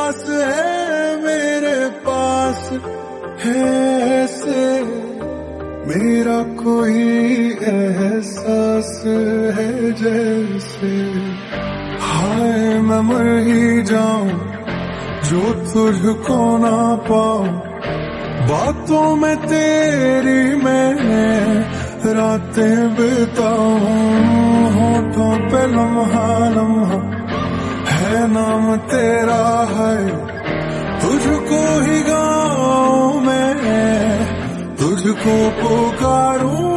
एहसास है मेरे पास है ऐसे, मेरा कोई एहसास है जैसे। हाय मैं मर ही जाऊं जो तुझको ना पाऊं, बातों में तेरी मैं रातें बिताऊं। होठों पे लम्हा लम्हा है नाम तेरा है, तुझको ही गाऊं मैं, तुझको पुकारूं।